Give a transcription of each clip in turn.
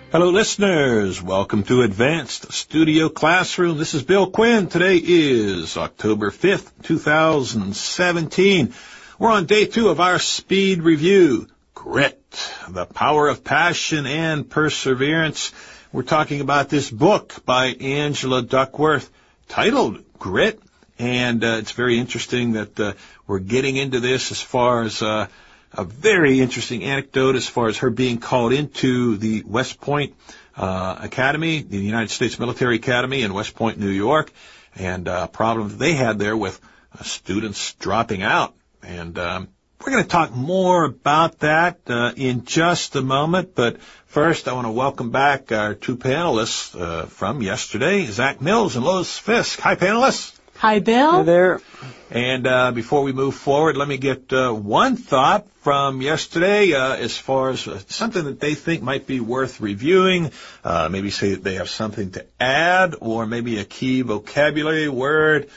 Hello, listeners. Welcome to Advanced Studio Classroom. This is Bill Quinn. Today is October 5th, 2017. We're on day 2 of our speed review, Grit, the Power of Passion and Perseverance. We're talking about this book by Angela Duckworth titled Grit, and it's very interesting that we're getting into this as far as a very interesting anecdote as far as her being called into the West Point Academy, the United States Military Academy in West Point, New York, and a problem that they had there with students dropping out. And we're going to talk more about that in just a moment. But first, I want to welcome back our 2 panelists from yesterday, Zach Mills and Lois Fisk. Hi, panelists. Hi, Bill. Hi there. And before we move forward, let me get one thought from yesterday as far as something that they think might be worth reviewing. Maybe say that they have something to add, or maybe a key vocabulary word,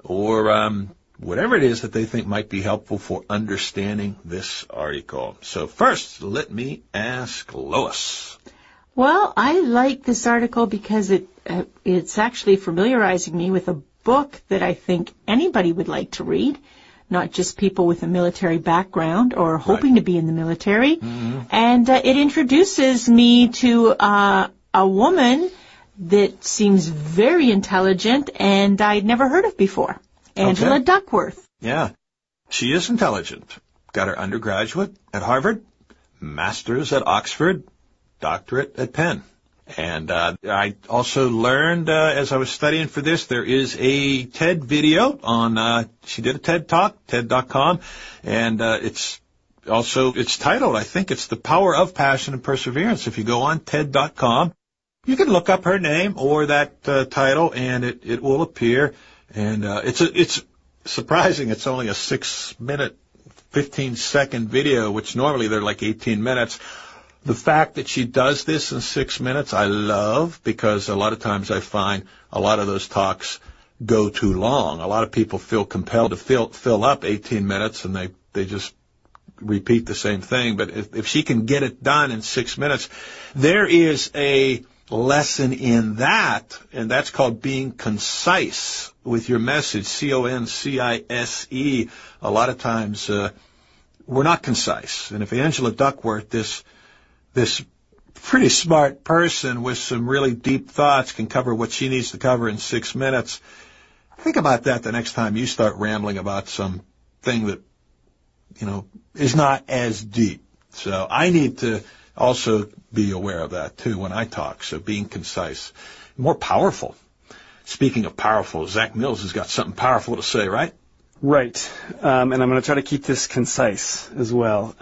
or whatever it is that they think might be helpful for understanding this article. So first, let me ask Lois. Well, I like this article because it's actually familiarizing me with a book that I think anybody would like to read, not just people with a military background or hoping to be in the military. Mm-hmm. And it introduces me to a woman that seems very intelligent and I'd never heard of before, Angela Duckworth. Yeah, she is intelligent. Got her undergraduate at Harvard, master's at Oxford, doctorate at Penn. And I also learned as I was studying for this, there is a TED video on, she did a TED Talk, TED.com, and it's titled, I think it's The Power of Passion and Perseverance. If you go on TED.com, you can look up her name or that title, and it will appear. And it's surprising. It's only a 6-minute, 15-second video, which normally they're like 18 minutes. The fact that she does this in 6 minutes, I love, because a lot of times I find a lot of those talks go too long. A lot of people feel compelled to fill up 18 minutes, and they just repeat the same thing. But if she can get it done in 6 minutes, there is a lesson in that, and that's called being concise with your message, CONCISE. A lot of times we're not concise. And if Angela Duckworth, this pretty smart person with some really deep thoughts, can cover what she needs to cover in 6 minutes, think about that the next time you start rambling about something that, is not as deep. So I need to also be aware of that, too, when I talk. So being concise, more powerful. Speaking of powerful, Zach Mills has got something powerful to say, right? Right. And I'm going to try to keep this concise as well.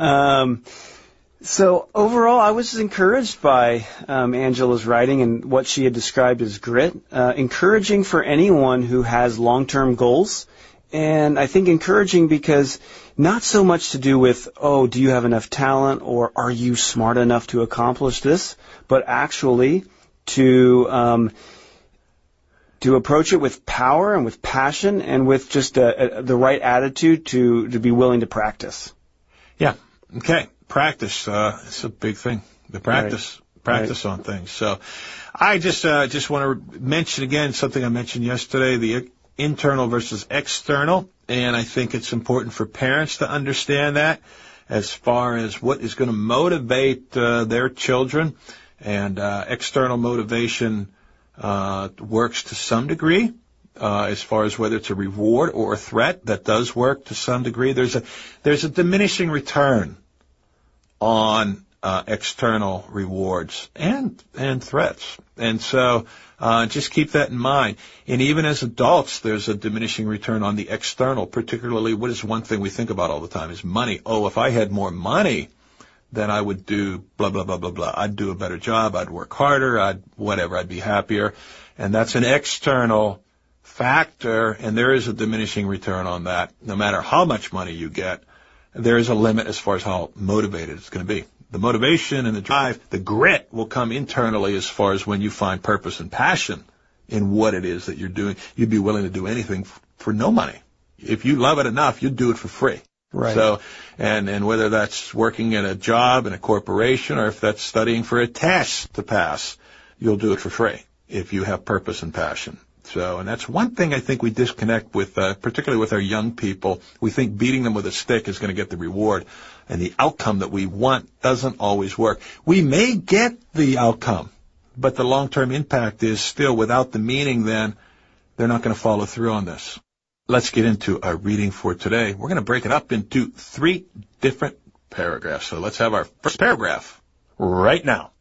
So overall, I was encouraged by Angela's writing and what she had described as grit. Encouraging for anyone who has long-term goals. And I think encouraging because not so much to do with, do you have enough talent or are you smart enough to accomplish this? But actually to approach it with power and with passion and with just the right attitude to be willing to practice. Yeah. Okay. Practice, it's a big thing. The practice on things. So I just want to mention again something I mentioned yesterday, the internal versus external. And I think it's important for parents to understand that as far as what is going to motivate their children. And external motivation works to some degree. As far as whether it's a reward or a threat, that does work to some degree. There's a diminishing return on external rewards and threats. And so just keep that in mind. And even as adults, there's a diminishing return on the external, particularly what is one thing we think about all the time is money. Oh, if I had more money, then I would do blah, blah, blah, blah, blah. I'd do a better job. I'd work harder. I'd be happier. And that's an external factor, and there is a diminishing return on that. No matter how much money you get, there is a limit as far as how motivated it's going to be. The motivation and the drive, the grit will come internally as far as when you find purpose and passion in what it is that you're doing. You'd be willing to do anything for no money. If you love it enough, you'd do it for free. Right. So, and whether that's working at a job in a corporation or if that's studying for a test to pass, you'll do it for free if you have purpose and passion. So, and that's one thing I think we disconnect with, particularly with our young people. We think beating them with a stick is going to get the reward, and the outcome that we want doesn't always work. We may get the outcome, but the long-term impact is still without the meaning, then they're not going to follow through on this. Let's get into our reading for today. We're going to break it up into 3 different paragraphs. So let's have our first paragraph right now.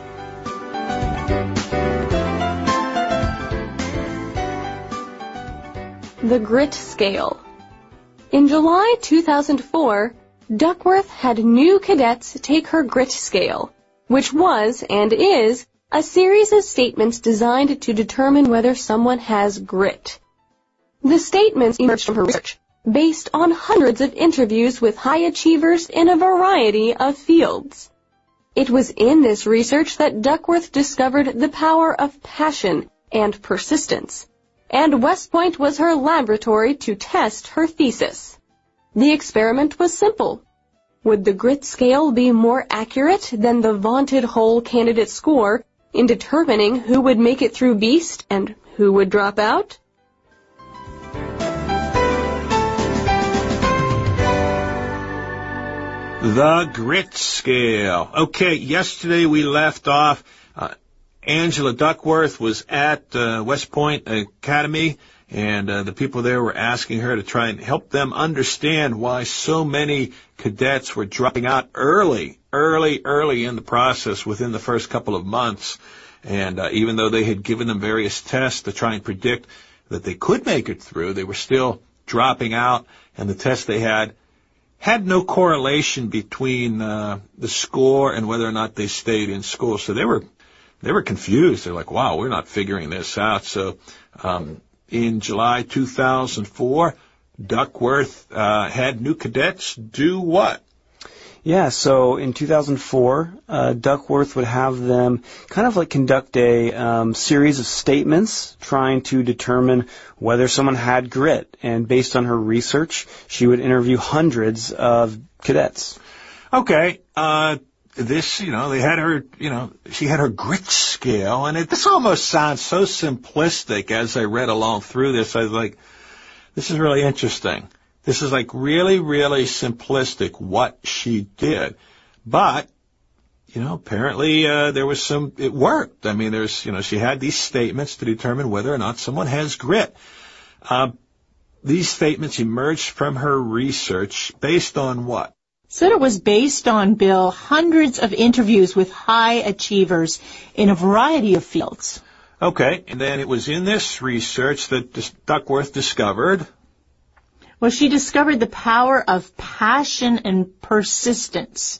The Grit Scale. In July 2004, Duckworth had new cadets take her Grit Scale, which was and is a series of statements designed to determine whether someone has grit. The statements emerged from her research, based on hundreds of interviews with high achievers in a variety of fields. It was in this research that Duckworth discovered the power of passion and persistence, and West Point was her laboratory to test her thesis. The experiment was simple. Would the Grit Scale be more accurate than the vaunted whole candidate score in determining who would make it through Beast and who would drop out? The Grit Scale. Okay, yesterday we left off. Angela Duckworth was at West Point Academy, and the people there were asking her to try and help them understand why so many cadets were dropping out early in the process within the first couple of months. And even though they had given them various tests to try and predict that they could make it through, they were still dropping out, and the tests they had no correlation between the score and whether or not they stayed in school. So they were confused. They're like, wow, we're not figuring this out. So in July 2004, Duckworth had new cadets do what? Yeah, so in 2004, Duckworth would have them kind of like conduct a series of statements trying to determine whether someone had grit. And based on her research, she would interview hundreds of cadets. Okay, they had her, she had her grit scale, and this almost sounds so simplistic as I read along through this. I was like, this is really interesting. This is like really, really simplistic what she did. But, apparently there was it worked. I mean, she had these statements to determine whether or not someone has grit. These statements emerged from her research based on what? So it was based on, Bill, hundreds of interviews with high achievers in a variety of fields. Okay, and then it was in this research that Duckworth discovered... Well, she discovered the power of passion and persistence,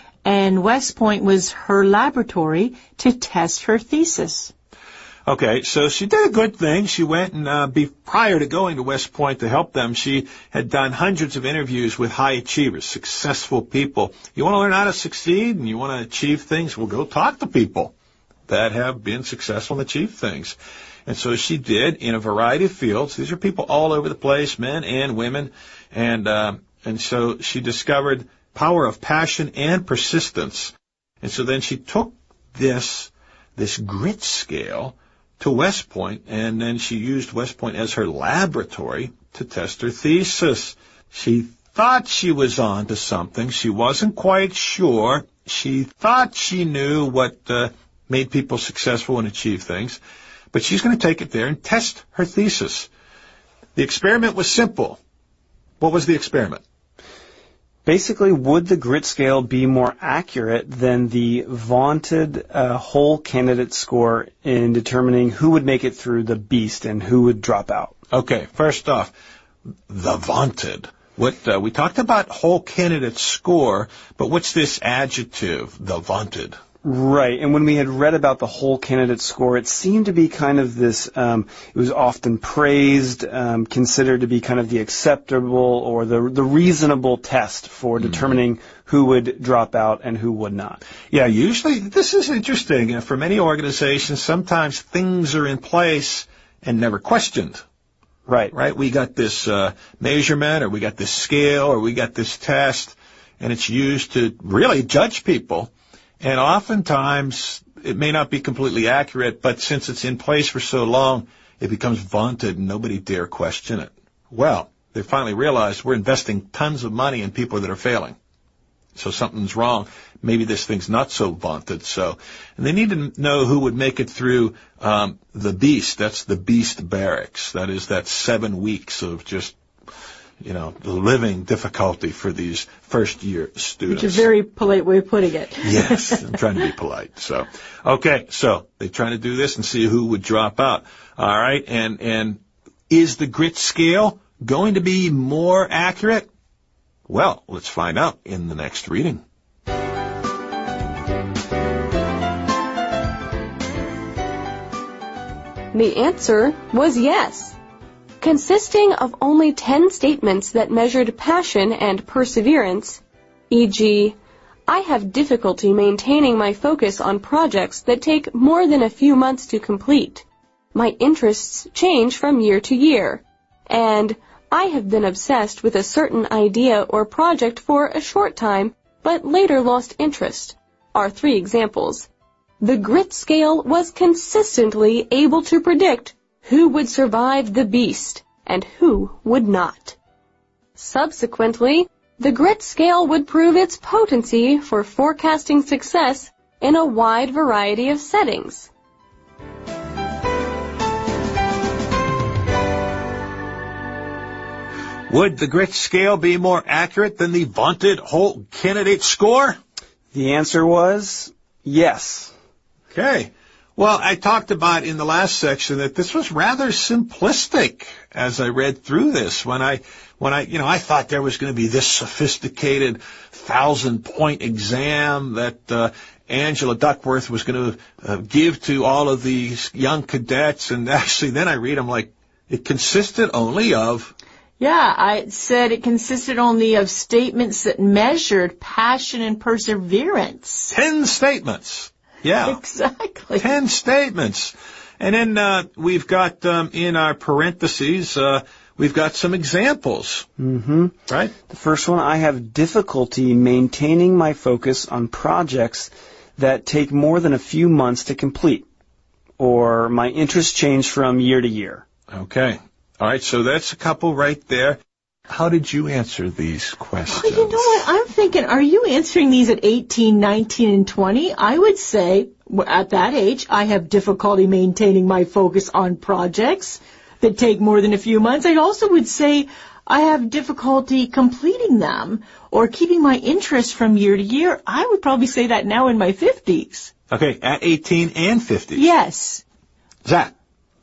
and West Point was her laboratory to test her thesis. Okay, so she did a good thing. She went and prior to going to West Point to help them, she had done hundreds of interviews with high achievers, successful people. You want to learn how to succeed and you want to achieve things? Well, go talk to people that have been successful and achieved things. And so she did in a variety of fields. These are people all over the place, men and women. And so she discovered power of passion and persistence. And so then she took this grit scale to West Point, and then she used West Point as her laboratory to test her thesis. She thought she was on to something. She wasn't quite sure. She thought she knew what made people successful and achieve things. But she's going to take it there and test her thesis. The experiment was simple. What was the experiment? Basically, would the grit scale be more accurate than the vaunted whole candidate score in determining who would make it through the Beast and who would drop out? Okay, first off, the vaunted. We talked about whole candidate score, but what's this adjective, the vaunted? Right, and when we had read about the whole candidate score, it seemed to be kind of this, it was often praised, considered to be kind of the acceptable or the reasonable test for determining who would drop out and who would not. Yeah, usually, this is interesting. For many organizations, sometimes things are in place and never questioned. Right. We got this measurement, or we got this scale, or we got this test, and it's used to really judge people. And oftentimes, it may not be completely accurate, but since it's in place for so long, it becomes vaunted and nobody dare question it. Well, they finally realized we're investing tons of money in people that are failing. So something's wrong. Maybe this thing's not so vaunted. And they need to know who would make it through the beast. That's the beast barracks. That is that 7 weeks of just, living difficulty for these first-year students. Which is a very polite way of putting it. Yes, I'm trying to be polite. So they're trying to do this and see who would drop out. All right, and is the grit scale going to be more accurate? Well, let's find out in the next reading. The answer was yes. Consisting of only 10 statements that measured passion and perseverance, e.g., I have difficulty maintaining my focus on projects that take more than a few months to complete. My interests change from year to year. And I have been obsessed with a certain idea or project for a short time, but later lost interest, are 3 examples. The grit scale was consistently able to predict who would survive the beast and who would not. Subsequently, the grit scale would prove its potency for forecasting success in a wide variety of settings. Would the grit scale be more accurate than the vaunted whole candidate score? The answer was yes. Okay. Well, I talked about in the last section that this was rather simplistic as I read through this. When I thought there was going to be this sophisticated 1,000-point exam that Angela Duckworth was going to give to all of these young cadets, and actually then I read them like it consisted only of. Yeah, I said it consisted only of statements that measured passion and perseverance. 10 statements. Yeah. Exactly. 10 statements. And then we've got in our parentheses, we've got some examples. Mm-hmm. Right? The first one, I have difficulty maintaining my focus on projects that take more than a few months to complete. Or my interests change from year to year. Okay. All right, so that's a couple right there. How did you answer these questions? Well, you know what? I'm thinking, are you answering these at 18, 19, and 20? I would say, at that age, I have difficulty maintaining my focus on projects that take more than a few months. I also would say I have difficulty completing them or keeping my interest from year to year. I would probably say that now in my 50s. Okay, at 18 and 50s. Yes. Zach?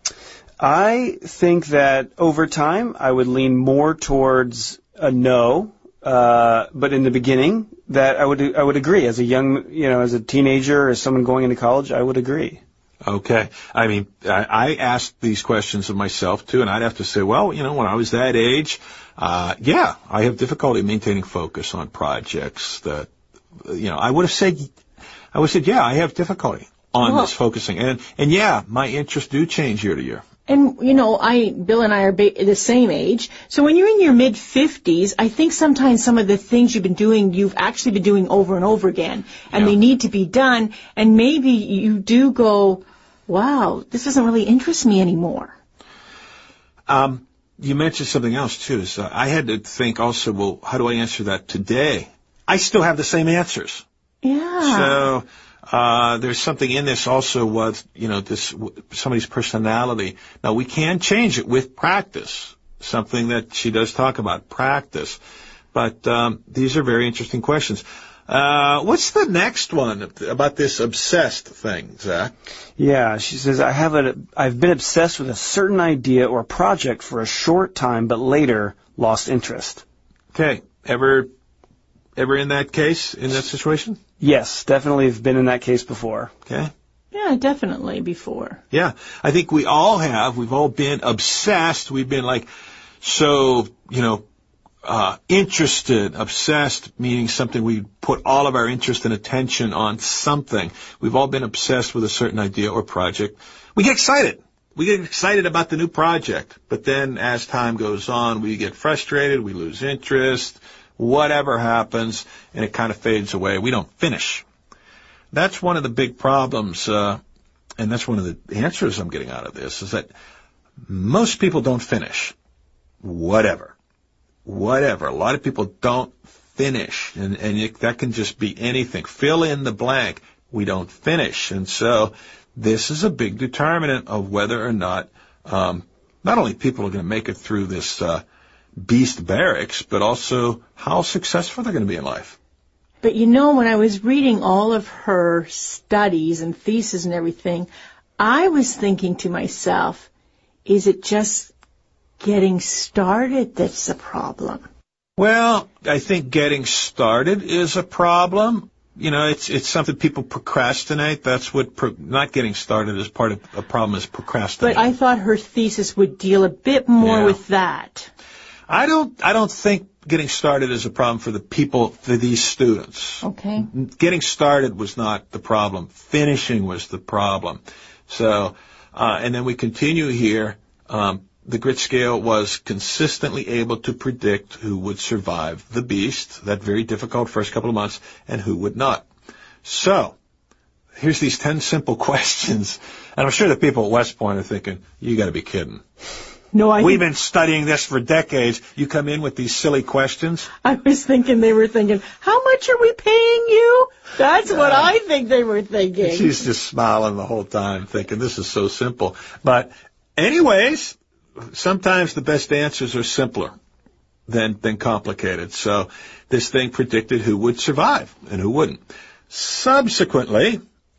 I think that over time I would lean more towards a no, but in the beginning that I would agree. As a young, as a teenager or as someone going into college, I would agree. Okay. I mean, I asked these questions of myself too, and I'd have to say, well, when I was that age, I have difficulty maintaining focus on projects that, I would have said, yeah, I have difficulty on this focusing. And yeah, my interests do change year to year. And, Bill and I are the same age. So when you're in your mid-50s, I think sometimes some of the things you've actually been doing over and over again. And they need to be done. And maybe you do go, wow, this doesn't really interest me anymore. You mentioned something else, too. So I had to think also, well, how do I answer that today? I still have the same answers. Yeah. So there's something in this also with, somebody's personality. Now, we can change it with practice, something that she does talk about, practice. But these are very interesting questions. What's the next one about this obsessed thing, Zach? Yeah, she says, I've been obsessed with a certain idea or project for a short time, but later lost interest. Okay. Ever in that case, in that situation? Yes, definitely have been in that case before. Okay. Yeah, definitely before. Yeah, I think we all have. We've all been obsessed. We've been interested, obsessed, meaning something we put all of our interest and attention on something. We've all been obsessed with a certain idea or project. We get excited. We get excited about the new project, but then as time goes on, we get frustrated, we lose interest, whatever happens, and it kind of fades away. We don't finish. That's one of the big problems, and that's one of the answers I'm getting out of this, is that most people don't finish. Whatever. A lot of people don't finish, and that can just be anything. Fill in the blank. We don't finish. And so this is a big determinant of whether or not only people are going to make it through this beast barracks, but also how successful they're going to be in life. But you know, when I was reading all of her studies and thesis and everything, I was thinking to myself, is it just getting started that's a problem? Well, I think getting started is a problem. You know, it's something people procrastinate. That's what not getting started is part of a problem, is procrastinating. But I thought her thesis would deal a bit more with that. I don't think getting started is a problem for these students. Okay. Getting started was not the problem. Finishing was the problem. So, and then we continue here. The grit scale was consistently able to predict who would survive the beast, that very difficult first couple of months, and who would not. So, here's these 10 simple questions, and I'm sure the people at West Point are thinking, you gotta be kidding. No, We've been studying this for decades. You come in with these silly questions? I was thinking they were thinking, how much are we paying you? That's what I think they were thinking. She's just smiling the whole time, thinking this is so simple. But anyways, sometimes the best answers are simpler than complicated. So this thing predicted who would survive and who wouldn't. Subsequently,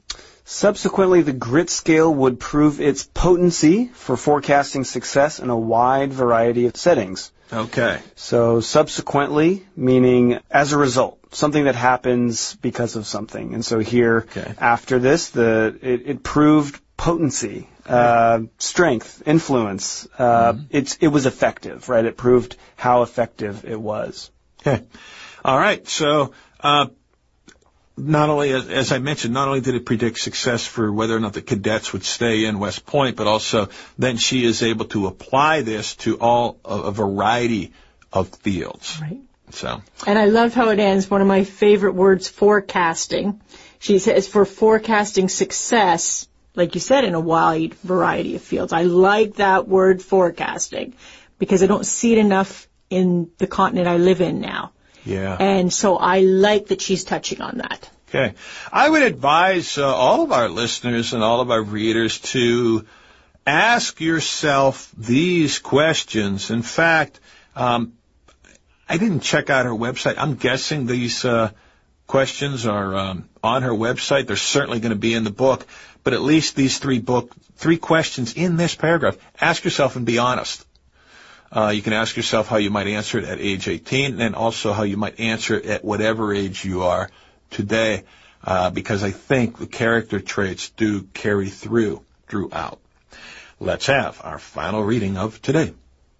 the grit scale would prove its potency for forecasting success in a wide variety of settings. Okay. So subsequently, meaning as a result, something that happens because of something. And so here, after this, it proved potency, strength, influence. It was effective, right? It proved how effective it was. Okay. All right. So, not only, as I mentioned, not only did it predict success for whether or not the cadets would stay in West Point, but also then she is able to apply this to a variety of fields. Right. So. And I love how it ends. One of my favorite words, forecasting. She says for forecasting success, like you said, in a wide variety of fields. I like that word, forecasting, because I don't see it enough in the continent I live in now. Yeah. And so I like that she's touching on that. Okay. I would advise all of our listeners and all of our readers to ask yourself these questions. In fact, I didn't check out her website. I'm guessing these questions are on her website. They're certainly going to be in the book. But at least these three questions in this paragraph, ask yourself and be honest. You can ask yourself how you might answer it at age 18 and also how you might answer it at whatever age you are today, because I think the character traits do carry throughout. Let's have our final reading of today.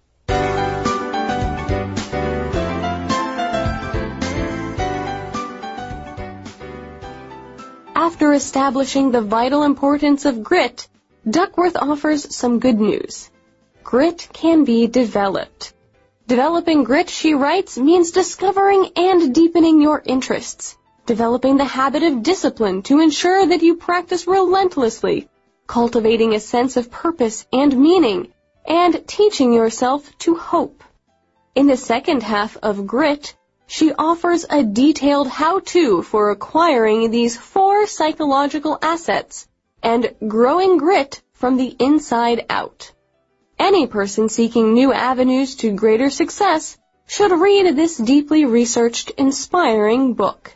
After establishing the vital importance of grit, Duckworth offers some good news. Grit can be developed. Developing grit, she writes, means discovering and deepening your interests, developing the habit of discipline to ensure that you practice relentlessly, cultivating a sense of purpose and meaning, and teaching yourself to hope. In the second half of Grit, she offers a detailed how-to for acquiring these 4 psychological assets and growing grit from the inside out. Any person seeking new avenues to greater success should read this deeply researched, inspiring book.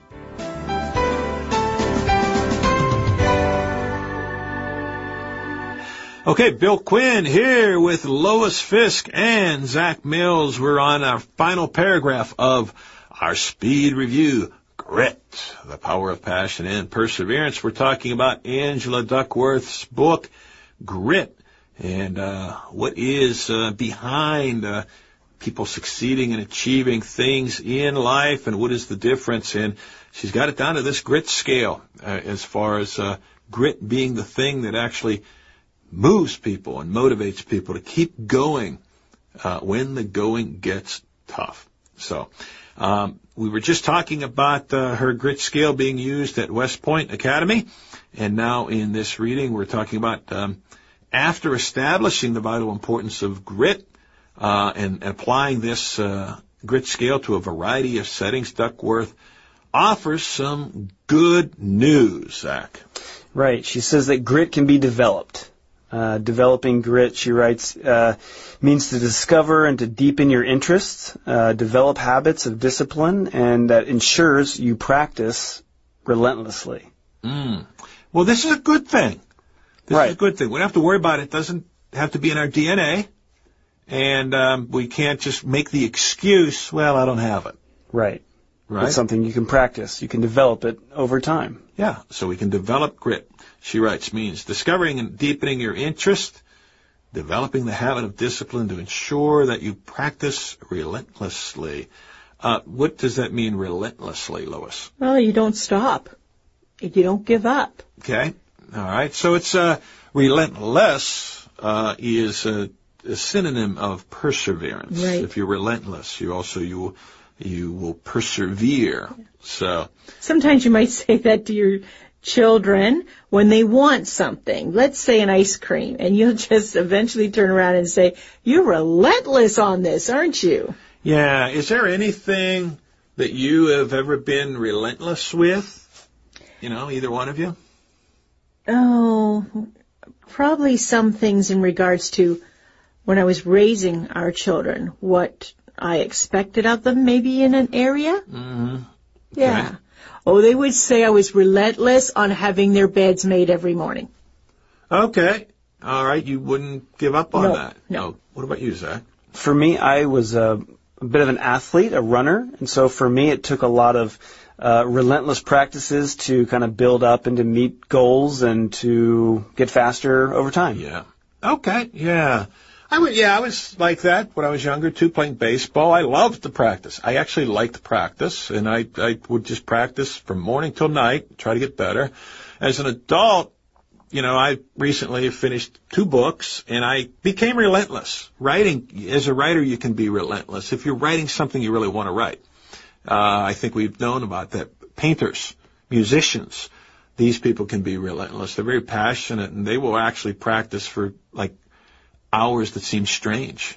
Okay, Bill Quinn here with Lois Fisk and Zach Mills. We're on our final paragraph of our speed review, Grit, the Power of Passion and Perseverance. We're talking about Angela Duckworth's book, Grit, and what is behind people succeeding and achieving things in life, and what is the difference. And she's got it down to this grit scale as far as grit being the thing that actually moves people and motivates people to keep going when the going gets tough. So we were just talking about her grit scale being used at West Point Academy, and now in this reading we're talking about after establishing the vital importance of grit and applying this grit scale to a variety of settings, Duckworth offers some good news, Zach. Right. She says that grit can be developed. Developing grit, she writes, means to discover and to deepen your interests, develop habits of discipline, and that ensures you practice relentlessly. Well, this is a good thing. This is a good thing. We don't have to worry about it. It doesn't have to be in our DNA. And we can't just make the excuse, well, I don't have it. Right. Right? It's something you can practice. You can develop it over time. Yeah, so we can develop grit. She writes, means discovering and deepening your interest, developing the habit of discipline to ensure that you practice relentlessly. What does that mean, relentlessly, Lois? Well, you don't stop. You don't give up. Okay. All right. So it's relentless is a synonym of perseverance. Right. If you're relentless, you will persevere. So sometimes you might say that to your children when they want something. Let's say an ice cream, and you'll just eventually turn around and say, "You're relentless on this, aren't you?" Yeah. Is there anything that you have ever been relentless with? Either one of you? Oh, probably some things in regards to when I was raising our children, what I expected of them maybe in an area. Mm-hmm. Yeah. Okay. Oh, they would say I was relentless on having their beds made every morning. Okay. All right. You wouldn't give up on that. No. What about you, Zach? For me, I was a bit of an athlete, a runner, and so for me it took a lot of relentless practices to kind of build up and to meet goals and to get faster over time. Yeah. Okay. Yeah. I was like that when I was younger too, playing baseball. I loved to practice. I actually liked practice, and I would just practice from morning till night, try to get better. As an adult, I recently finished 2 books, and I became relentless. As a writer, you can be relentless. If you're writing something you really want to write. I think we've known about that. Painters, musicians, these people can be relentless. They're very passionate, and they will actually practice for hours that seem strange.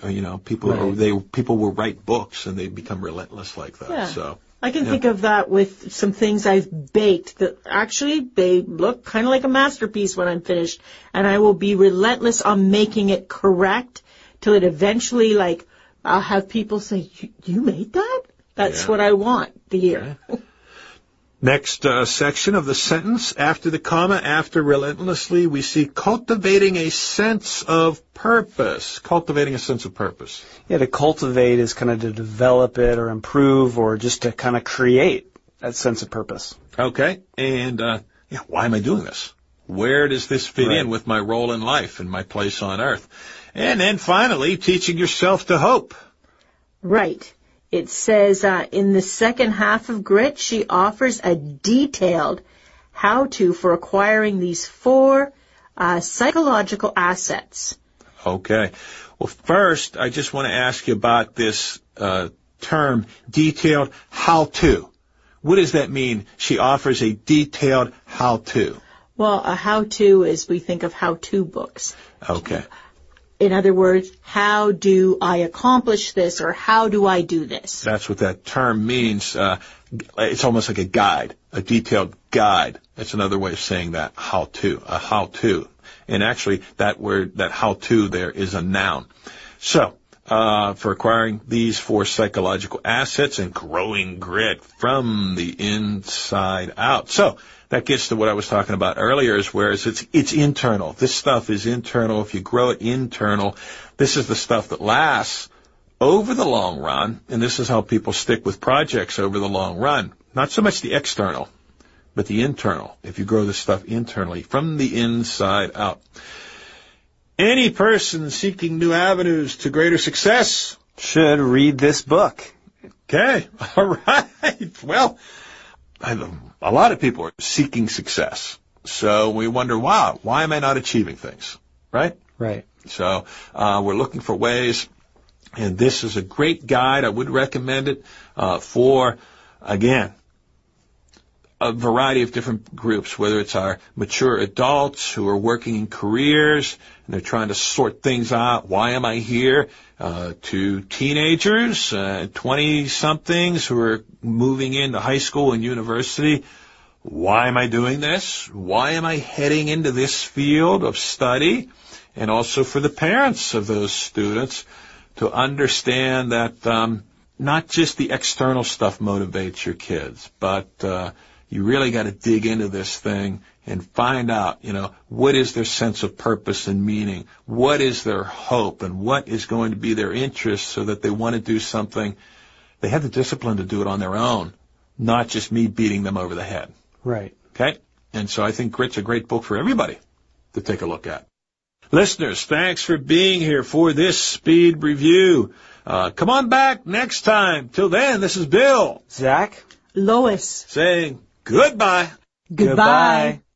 People will write books and they become relentless like that. Yeah. So I can think of that with some things I've baked that actually they look kind of like a masterpiece when I'm finished, and I will be relentless on making it correct till it eventually I'll have people say, "You made that?" That's what I want to hear. Okay. Next section of the sentence, after the comma, after relentlessly, we see cultivating a sense of purpose. Cultivating a sense of purpose. Yeah, to cultivate is kind of to develop it or improve or just to kind of create that sense of purpose. Okay, and why am I doing this? Where does this fit in with my role in life and my place on earth? And then finally, teaching yourself to hope. Right. It says in the second half of Grit, she offers a detailed how-to for acquiring these 4 psychological assets. Okay. Well, first, I just want to ask you about this term, detailed how-to. What does that mean? She offers a detailed how-to. Well, a how-to is, we think of how-to books. Okay. In other words, how do I accomplish this, or how do I do this? That's what that term means. It's almost like a guide, a detailed guide. That's another way of saying that, how-to, a how-to. And actually, that word, that how-to there is a noun. So, for acquiring these 4 psychological assets and growing grit from the inside out. So, that gets to what I was talking about earlier, is whereas it's internal. This stuff is internal. If you grow it internal, this is the stuff that lasts over the long run, and this is how people stick with projects over the long run. Not so much the external, but the internal. If you grow this stuff internally, from the inside out. Any person seeking new avenues to greater success should read this book. Okay, all right. Well, a lot of people are seeking success. So we wonder, why am I not achieving things? right? Right. So we're looking for ways, and this is a great guide. I would recommend it for, again, a variety of different groups, whether it's our mature adults who are working in careers and they're trying to sort things out. Why am I here? To teenagers, 20-somethings who are moving into high school and university. Why am I doing this? Why am I heading into this field of study? And also for the parents of those students to understand that not just the external stuff motivates your kids, but you really got to dig into this thing and find out, what is their sense of purpose and meaning? What is their hope? And what is going to be their interest so that they want to do something? They have the discipline to do it on their own, not just me beating them over the head. Right. Okay? And so I think Grit's a great book for everybody to take a look at. Listeners, thanks for being here for this speed review. Come on back next time. Till then, this is Bill. Zach? Lois. Saying goodbye. Goodbye.